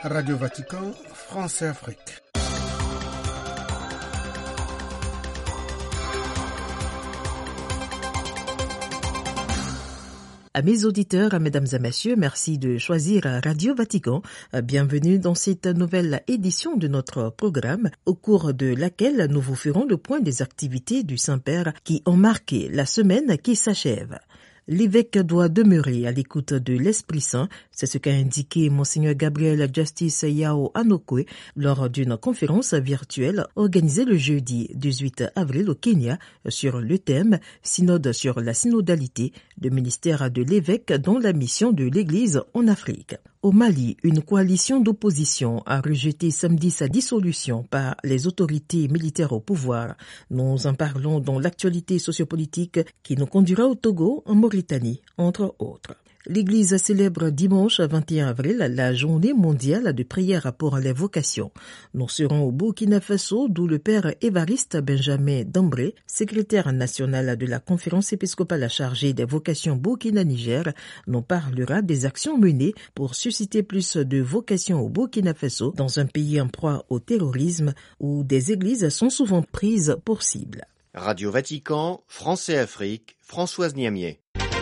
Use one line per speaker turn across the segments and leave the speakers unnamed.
Radio Vatican, France et Afrique.
À mes auditeurs, mesdames et messieurs, merci de choisir Radio Vatican. Bienvenue dans cette nouvelle édition de notre programme, au cours de laquelle nous vous ferons le point des activités du Saint-Père qui ont marqué la semaine qui s'achève. L'évêque doit demeurer à l'écoute de l'Esprit Saint, c'est ce qu'a indiqué Monseigneur Gabriel Justice Yao Anokwe lors d'une conférence virtuelle organisée le jeudi 18 avril au Kenya sur le thème « Synode sur la synodalité, le ministère de l'évêque dans la mission de l'Église en Afrique ». Au Mali, une coalition d'opposition a rejeté samedi sa dissolution par les autorités militaires au pouvoir. Nous en parlons dans l'actualité sociopolitique qui nous conduira au Togo, en Mauritanie, entre autres. L'Église célèbre dimanche 21 avril la journée mondiale de prière pour les vocations. Nous serons au Burkina Faso, d'où le père Évariste Benjamin Dambré, secrétaire national de la conférence épiscopale chargée des vocations Burkina-Niger, nous parlera des actions menées pour susciter plus de vocations au Burkina Faso, dans un pays en proie au terrorisme où des églises sont souvent prises pour cible.
Radio Vatican, France et Afrique, Françoise Niamier.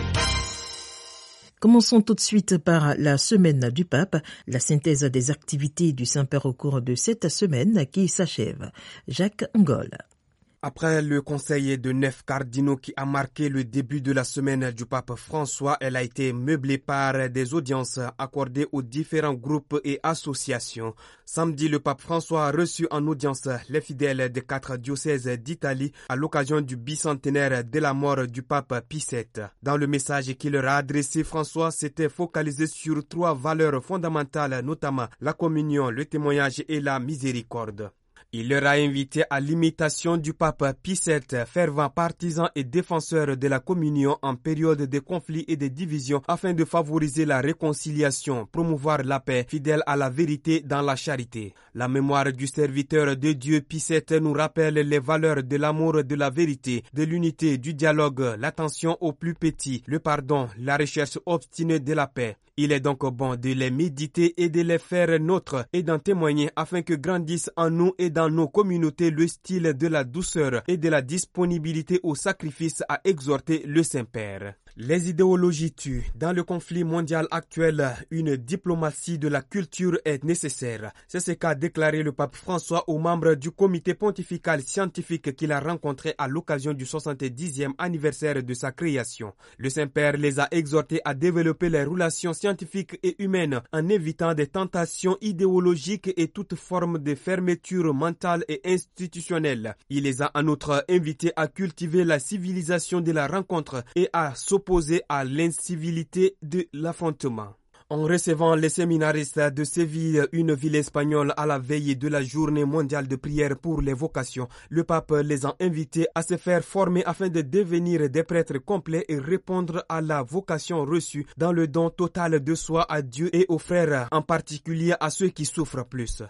Commençons tout de suite par la semaine du pape, la synthèse des activités du Saint-Père au cours de cette semaine qui s'achève. Jacques Ngol.
Après le conseil de 9 cardinaux qui a marqué le début de la semaine du pape François, elle a été meublée par des audiences accordées aux différents groupes et associations. Samedi, le pape François a reçu en audience les fidèles des 4 diocèses d'Italie à l'occasion du bicentenaire de la mort du pape Pie VII. Dans le message qu'il leur a adressé, François s'était focalisé sur 3 valeurs fondamentales, notamment la communion, le témoignage et la miséricorde. Il leur a invité à l'imitation du pape Pie VII, fervent partisan et défenseur de la communion en période de conflits et de divisions afin de favoriser la réconciliation, promouvoir la paix, fidèle à la vérité dans la charité. La mémoire du serviteur de Dieu Pie VII nous rappelle les valeurs de l'amour, de la vérité, de l'unité, du dialogue, l'attention aux plus petits, le pardon, la recherche obstinée de la paix. Il est donc bon de les méditer et de les faire nôtres et d'en témoigner afin que grandisse en nous et dans nos communautés le style de la douceur et de la disponibilité au sacrifice, à exhorter le Saint-Père. Les idéologies tuent. Dans le conflit mondial actuel, une diplomatie de la culture est nécessaire. C'est ce qu'a déclaré le pape François aux membres du comité pontifical scientifique qu'il a rencontré à l'occasion du 70e anniversaire de sa création. Le Saint-Père les a exhortés à développer les relations scientifiques et humaines en évitant des tentations idéologiques et toute forme de fermeture mentale et institutionnelle. Il les a en outre invités à cultiver la civilisation de la rencontre et à s'opposer à l'incivilité de l'affrontement. En recevant les séminaristes de Séville, une ville espagnole, à la veille de la journée mondiale de prière pour les vocations, le pape les a invités à se faire former afin de devenir des prêtres complets et répondre à la vocation reçue dans le don total de soi à Dieu et aux frères, en particulier à ceux qui souffrent plus.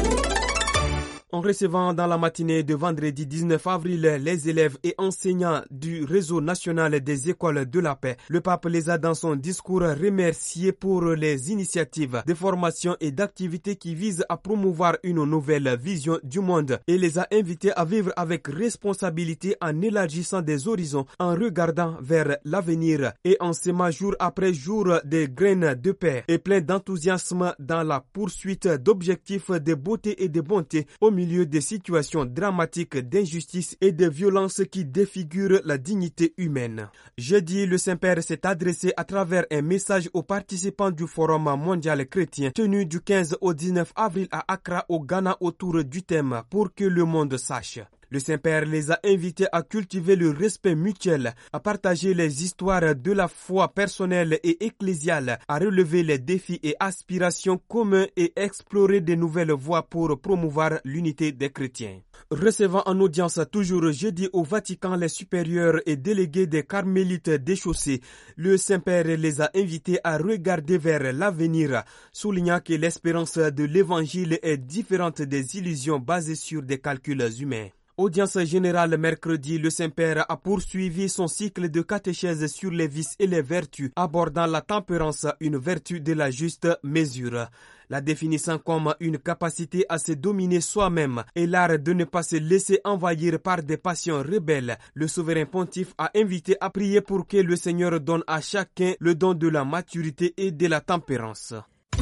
En recevant dans la matinée de vendredi 19 avril les élèves et enseignants du réseau national des écoles de la paix, le pape les a dans son discours remerciés pour les initiatives de formation et d'activités qui visent à promouvoir une nouvelle vision du monde et les a invités à vivre avec responsabilité en élargissant des horizons, en regardant vers l'avenir et en semant jour après jour des graines de paix et plein d'enthousiasme dans la poursuite d'objectifs de beauté et de bonté au milieu des situations dramatiques d'injustice et de violence qui défigurent la dignité humaine. Jeudi, le Saint-Père s'est adressé à travers un message aux participants du Forum mondial chrétien tenu du 15 au 19 avril à Accra au Ghana autour du thème « Pour que le monde sache ». Le Saint-Père les a invités à cultiver le respect mutuel, à partager les histoires de la foi personnelle et ecclésiale, à relever les défis et aspirations communs et explorer de nouvelles voies pour promouvoir l'unité des chrétiens. Recevant en audience toujours jeudi au Vatican les supérieurs et délégués des carmélites déchaussés, le Saint-Père les a invités à regarder vers l'avenir, soulignant que l'espérance de l'Évangile est différente des illusions basées sur des calculs humains. Audience générale mercredi, le Saint-Père a poursuivi son cycle de catéchèse sur les vices et les vertus, abordant la tempérance, une vertu de la juste mesure. La définissant comme une capacité à se dominer soi-même et l'art de ne pas se laisser envahir par des passions rebelles, le souverain pontife a invité à prier pour que le Seigneur donne à chacun le don de la maturité et de la tempérance.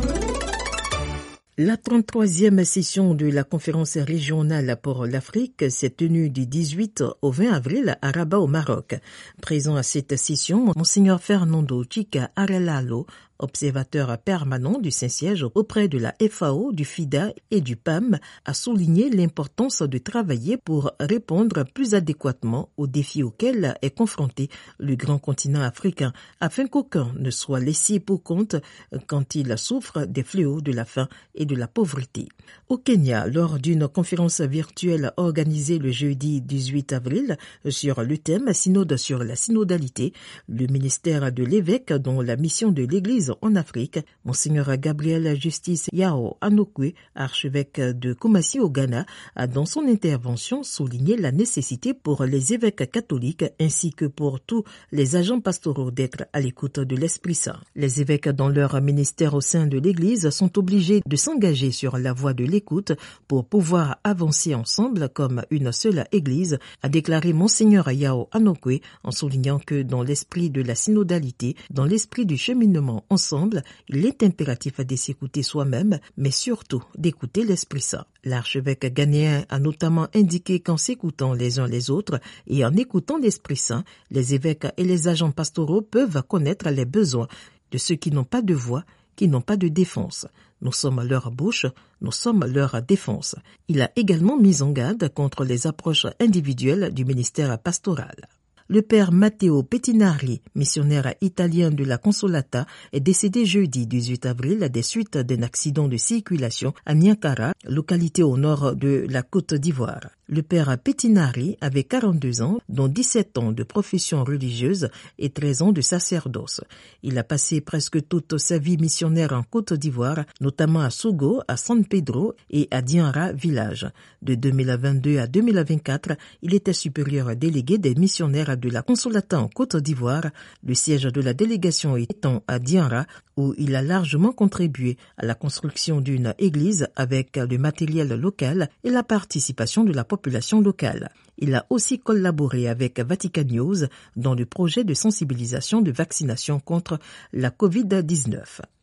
La 33e session de la conférence régionale pour l'Afrique s'est tenue du 18 au 20 avril à Rabat au Maroc. Présent à cette session, Monseigneur Fernando Chica Arelalo, observateur permanent du Saint-Siège auprès de la FAO, du FIDA et du PAM, a souligné l'importance de travailler pour répondre plus adéquatement aux défis auxquels est confronté le grand continent africain, afin qu'aucun ne soit laissé pour compte quand il souffre des fléaux de la faim et de la pauvreté. Au Kenya, lors d'une conférence virtuelle organisée le jeudi 18 avril sur le thème Synode sur la synodalité, le ministère de l'évêque, dont la mission de l'Église en Afrique, Monseigneur Gabriel Justice Yao Anokwe, archevêque de Kumasi au Ghana, a dans son intervention souligné la nécessité pour les évêques catholiques ainsi que pour tous les agents pastoraux d'être à l'écoute de l'Esprit Saint. Les évêques dans leur ministère au sein de l'Église sont obligés de s'engager sur la voie de l'écoute pour pouvoir avancer ensemble comme une seule Église, a déclaré Monseigneur Yao Anokwe en soulignant que dans l'esprit de la synodalité, dans l'esprit du cheminement ensemble, il est impératif de s'écouter soi-même, mais surtout d'écouter l'Esprit Saint. L'archevêque ghanéen a notamment indiqué qu'en s'écoutant les uns les autres et en écoutant l'Esprit Saint, les évêques et les agents pastoraux peuvent connaître les besoins de ceux qui n'ont pas de voix, qui n'ont pas de défense. Nous sommes leur bouche, nous sommes leur défense. Il a également mis en garde contre les approches individuelles du ministère pastoral. Le père Matteo Pettinari, missionnaire italien de la Consolata, est décédé jeudi 18 avril des suites d'un accident de circulation à Niankara, localité au nord de la Côte d'Ivoire. Le père Pettinari avait 42 ans, dont 17 ans de profession religieuse et 13 ans de sacerdoce. Il a passé presque toute sa vie missionnaire en Côte d'Ivoire, notamment à Sogo, à San Pedro et à Dianra village. De 2022 à 2024, il était supérieur délégué des missionnaires de la Consolata en Côte d'Ivoire, le siège de la délégation étant à Dianra, où il a largement contribué à la construction d'une église avec le matériel local et la participation de la population locale. Il a aussi collaboré avec Vatican News dans le projet de sensibilisation de vaccination contre la COVID-19.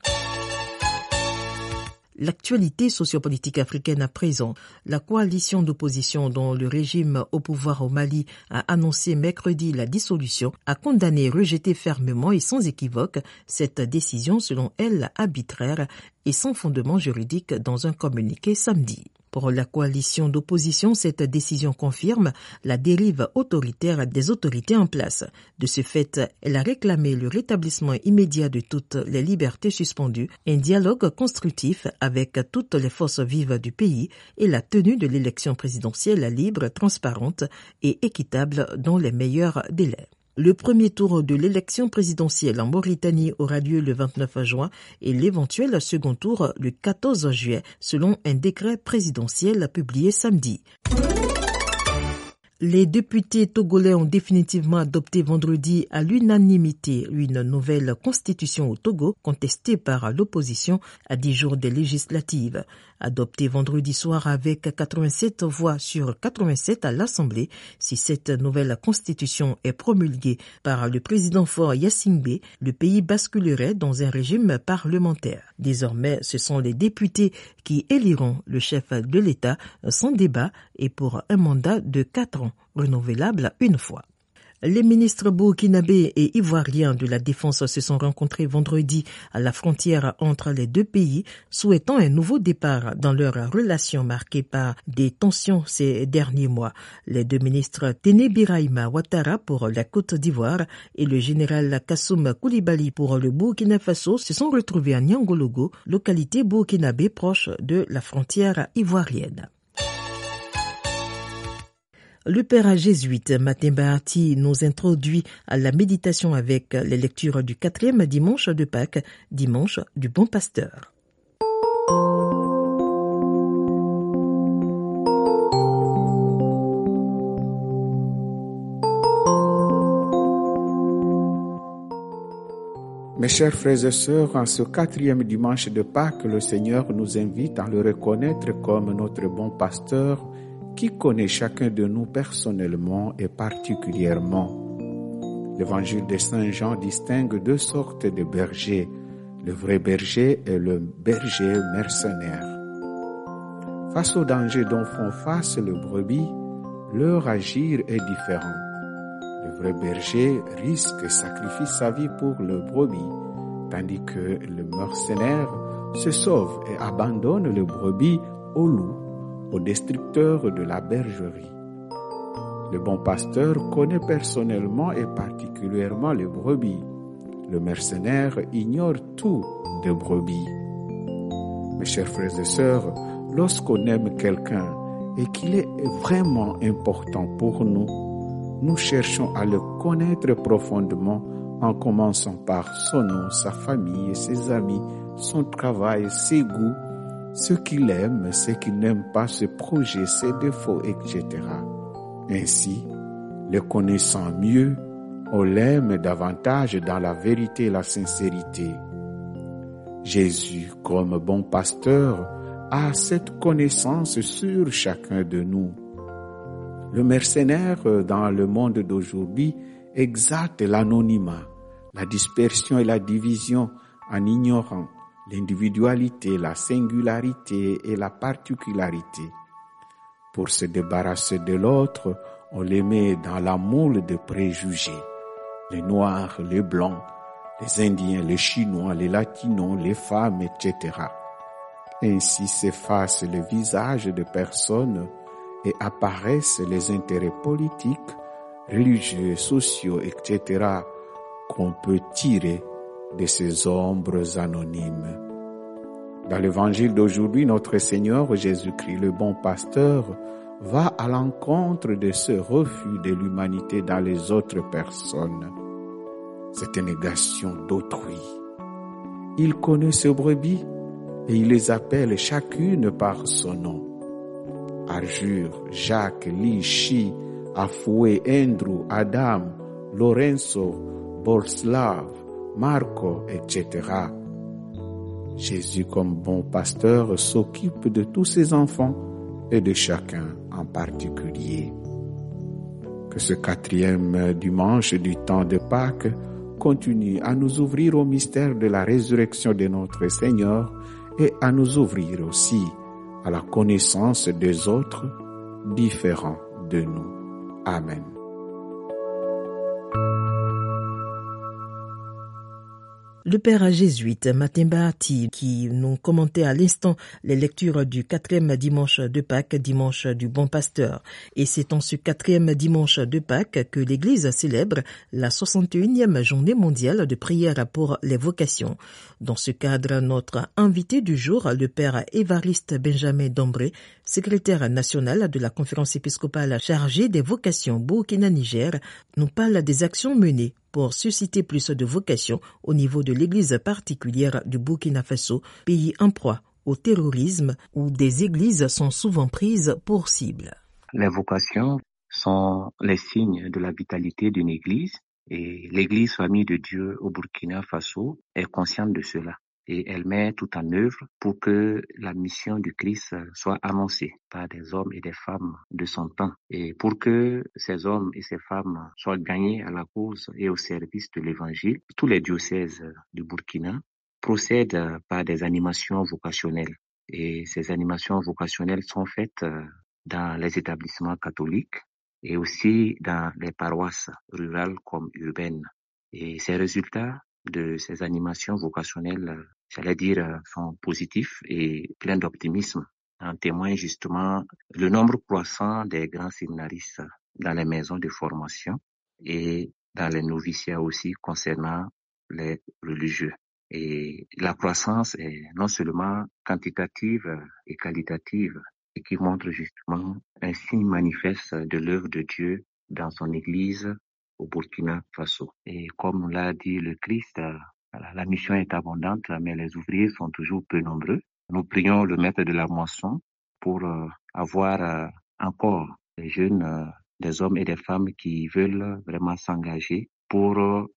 L'actualité sociopolitique africaine à présent. La coalition d'opposition dont le régime au pouvoir au Mali a annoncé mercredi la dissolution a condamné et rejeté fermement et sans équivoque cette décision selon elle arbitraire et sans fondement juridique dans un communiqué samedi. Pour la coalition d'opposition, cette décision confirme la dérive autoritaire des autorités en place. De ce fait, elle a réclamé le rétablissement immédiat de toutes les libertés suspendues, un dialogue constructif avec toutes les forces vives du pays et la tenue de l'élection présidentielle libre, transparente et équitable dans les meilleurs délais. Le premier tour de l'élection présidentielle en Mauritanie aura lieu le 29 juin et l'éventuel second tour le 14 juillet, selon un décret présidentiel publié samedi. Les députés togolais ont définitivement adopté vendredi à l'unanimité une nouvelle constitution au Togo contestée par l'opposition à 10 jours des législatives. Adoptée vendredi soir avec 87 voix sur 87 à l'Assemblée, si cette nouvelle constitution est promulguée par le président Faure Gnassingbé, le pays basculerait dans un régime parlementaire. Désormais, ce sont les députés qui éliront le chef de l'État sans débat et pour un mandat de 4 ans, renouvelable une fois. Les ministres burkinabés et ivoiriens de la Défense se sont rencontrés vendredi à la frontière entre les deux pays, souhaitant un nouveau départ dans leurs relations marquées par des tensions ces derniers mois. Les deux ministres Téné Birahima Ouattara pour la Côte d'Ivoire et le général Kassoum Koulibaly pour le Burkina Faso se sont retrouvés à Niangologo, localité burkinabé proche de la frontière ivoirienne. Le père jésuite Matemba Ati nous introduit à la méditation avec les lectures du 4e dimanche de Pâques, dimanche du Bon Pasteur.
Mes chers frères et sœurs, en ce 4e dimanche de Pâques, le Seigneur nous invite à le reconnaître comme notre bon pasteur qui connaît chacun de nous personnellement et particulièrement. L'évangile de Saint Jean distingue 2 sortes de bergers, le vrai berger et le berger mercenaire. Face aux dangers dont font face les brebis, leur agir est différent. Le vrai berger risque et sacrifie sa vie pour le brebis, tandis que le mercenaire se sauve et abandonne le brebis au loup, au destructeur de la bergerie. Le bon pasteur connaît personnellement et particulièrement les brebis. Le mercenaire ignore tout des brebis. Mes chers frères et sœurs, lorsqu'on aime quelqu'un et qu'il est vraiment important pour nous, nous cherchons à le connaître profondément en commençant par son nom, sa famille et ses amis, son travail, ses goûts, ce qu'il aime, ce qu'il n'aime pas, ses projets, ses défauts, etc. Ainsi, le connaissant mieux, on l'aime davantage dans la vérité et la sincérité. Jésus, comme bon pasteur, a cette connaissance sur chacun de nous. Le mercenaire, dans le monde d'aujourd'hui, exalte l'anonymat, la dispersion et la division en ignorant l'individualité, la singularité et la particularité. Pour se débarrasser de l'autre, on les met dans la moule de préjugés. Les Noirs, les Blancs, les Indiens, les Chinois, les Latinos, les femmes, etc. Ainsi s'effacent les visages de personnes et apparaissent les intérêts politiques, religieux, sociaux, etc. qu'on peut tirer de ces ombres anonymes. Dans l'évangile d'aujourd'hui, notre Seigneur Jésus-Christ, le bon pasteur, va à l'encontre de ce refus de l'humanité dans les autres personnes. Cette négation d'autrui. Il connaît ses brebis et il les appelle chacune par son nom. Arjure, Jacques, Lee, Chi, Afoué, Andrew, Adam, Lorenzo, Bolslav, Marco, etc. Jésus, comme bon pasteur, s'occupe de tous ses enfants et de chacun en particulier. Que ce 4e dimanche du temps de Pâques continue à nous ouvrir au mystère de la résurrection de notre Seigneur et à nous ouvrir aussi à la connaissance des autres différents de nous. Amen.
Le père jésuite Matemba Ati, qui nous commentait à l'instant les lectures du 4e dimanche de Pâques, dimanche du Bon Pasteur. Et c'est en ce 4e dimanche de Pâques que l'Église célèbre la 61e journée mondiale de prière pour les vocations. Dans ce cadre, notre invité du jour, le père Évariste Benjamin Dombré, secrétaire national de la conférence épiscopale chargée des vocations Burkina-Niger, nous parle des actions menées pour susciter plus de vocations au niveau de l'église particulière du Burkina Faso, pays en proie au terrorisme où des églises sont souvent prises pour cible.
Les vocations sont les signes de la vitalité d'une église et l'église famille de Dieu au Burkina Faso est consciente de cela. Et elle met tout en œuvre pour que la mission du Christ soit annoncée par des hommes et des femmes de son temps. Et pour que ces hommes et ces femmes soient gagnés à la cause et au service de l'Évangile, tous les diocèses du Burkina procèdent par des animations vocationnelles. Et ces animations vocationnelles sont faites dans les établissements catholiques et aussi dans les paroisses rurales comme urbaines. Et ces résultats de ces animations vocationnelles, j'allais dire, sont positifs et pleins d'optimisme. En témoigne justement le nombre croissant des grands séminaristes dans les maisons de formation et dans les noviciats aussi concernant les religieux. Et la croissance est non seulement quantitative et qualitative, et qui montre justement un signe manifeste de l'œuvre de Dieu dans son Église au Burkina Faso. Et comme l'a dit le Christ, la mission est abondante, mais les ouvriers sont toujours peu nombreux. Nous prions le maître de la moisson pour avoir encore des jeunes, des hommes et des femmes qui veulent vraiment s'engager pour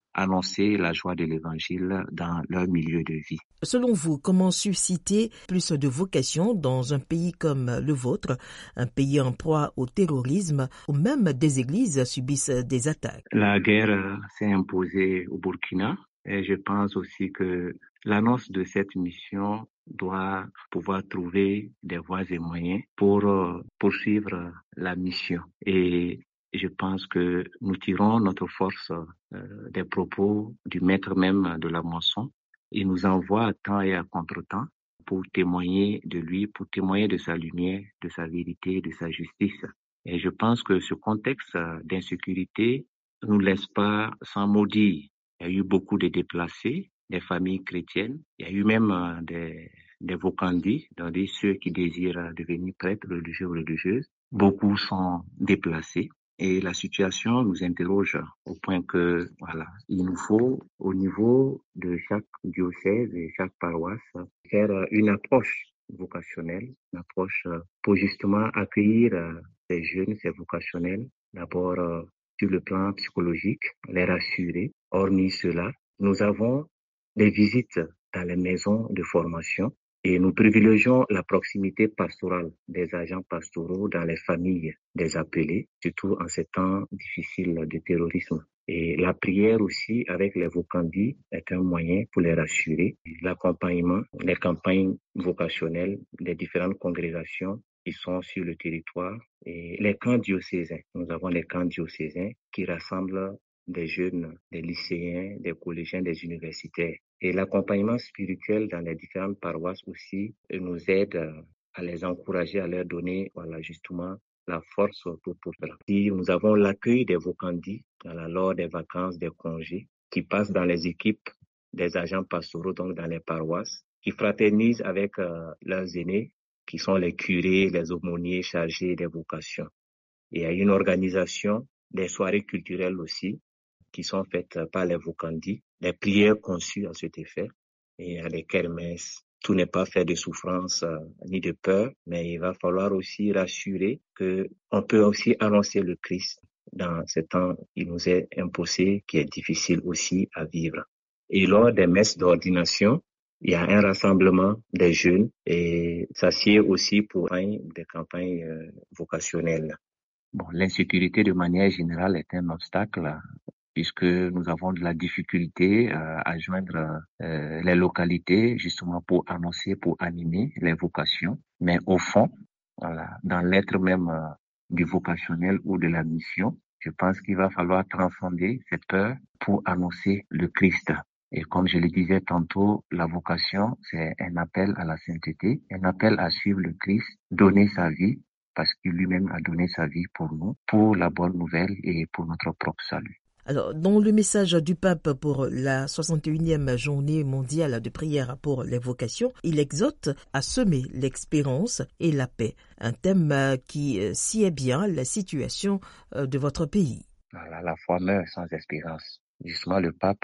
annoncer la joie de l'évangile dans leur milieu de vie.
Selon vous, comment susciter plus de vocation dans un pays comme le vôtre, un pays en proie au terrorisme, où même des églises subissent des attaques?
La guerre s'est imposée au Burkina et je pense aussi que l'annonce de cette mission doit pouvoir trouver des voies et moyens pour poursuivre la mission. Et je pense que nous tirons notre force des propos du maître même de la moisson. Il nous envoie à temps et à contre-temps pour témoigner de lui, pour témoigner de sa lumière, de sa vérité, de sa justice. Et je pense que ce contexte d'insécurité ne nous laisse pas sans mot dire. Il y a eu beaucoup de déplacés, des familles chrétiennes. Il y a eu même des vocandis, c'est-à-dire ceux qui désirent devenir prêtres religieux ou religieuses. Beaucoup sont déplacés. Et la situation nous interroge au point que, voilà, il nous faut, au niveau de chaque diocèse et chaque paroisse, faire une approche vocationnelle, une approche pour justement accueillir ces jeunes, ces vocationnels, d'abord sur le plan psychologique, les rassurer. Hormis cela, nous avons des visites dans les maisons de formation et nous privilégions la proximité pastorale des agents pastoraux dans les familles des appelés, surtout en ces temps difficiles de terrorisme. Et la prière aussi avec les vocandis est un moyen pour les rassurer. L'accompagnement, les campagnes vocationnelles des différentes congrégations qui sont sur le territoire et les camps diocésains. Nous avons les camps diocésains qui rassemblent des jeunes, des lycéens, des collégiens, des universitaires. Et l'accompagnement spirituel dans les différentes paroisses aussi nous aide à les encourager, à leur donner, voilà, justement, la force pour cela. Si nous avons l'accueil des vocandis lors des vacances, des congés, qui passent dans les équipes des agents pastoraux, donc dans les paroisses, qui fraternisent avec leurs aînés, qui sont les curés, les aumôniers chargés des vocations. Et il y a une organisation des soirées culturelles aussi, qui sont faites par les vocandis, des prières conçues à cet effet, et à des kermesses. Tout n'est pas fait de souffrance ni de peur, mais il va falloir aussi rassurer que on peut aussi annoncer le Christ dans ce temps qui nous est imposé, qui est difficile aussi à vivre. Et lors des messes d'ordination, il y a un rassemblement des jeunes et ça sied aussi pour des campagnes vocationnelles. Bon, l'insécurité de manière générale est un obstacle puisque nous avons de la difficulté à joindre les localités justement pour annoncer, pour animer les vocations. Mais au fond, voilà, dans l'être même du vocationnel ou de la mission, je pense qu'il va falloir transcender cette peur pour annoncer le Christ. Et comme je le disais tantôt, la vocation, c'est un appel à la sainteté, un appel à suivre le Christ, donner sa vie, parce qu'il lui-même a donné sa vie pour nous, pour la bonne nouvelle et pour notre propre salut.
Alors, dans le message du pape pour la 61e journée mondiale de prière pour les vocations, il exhorte à semer l'espérance et la paix, un thème qui sied bien la situation de votre pays.
Voilà, la foi meurt sans espérance. Justement, le pape,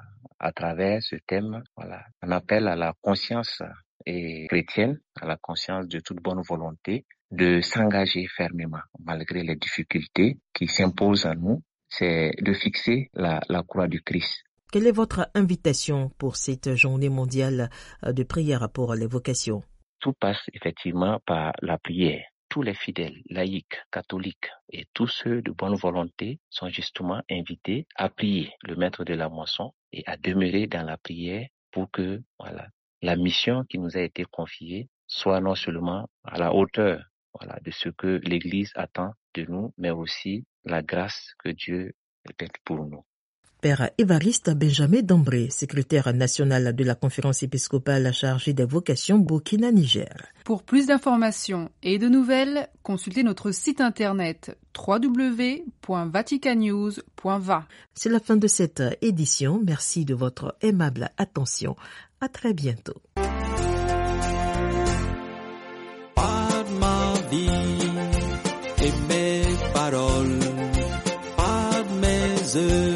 à travers ce thème, voilà, un appel à la conscience et chrétienne, à la conscience de toute bonne volonté, de s'engager fermement malgré les difficultés qui s'imposent à nous. C'est de fixer la croix du Christ.
Quelle est votre invitation pour cette journée mondiale de prière pour les vocations?
Tout passe effectivement par la prière. Tous les fidèles, laïcs, catholiques et tous ceux de bonne volonté sont justement invités à prier le maître de la moisson et à demeurer dans la prière pour que la mission qui nous a été confiée soit non seulement à la hauteur de ce que l'Église attend de nous, mais aussi la grâce que Dieu est pour nous.
Père Évariste Benjamin Dambré, secrétaire national de la conférence épiscopale chargée des vocations Burkina-Niger.
Pour plus d'informations et de nouvelles, consultez notre site internet www.vaticannews.va.
C'est la fin de cette édition. Merci de votre aimable attention. À très bientôt.
Par ma vie et mes paroles, par mes œuvres,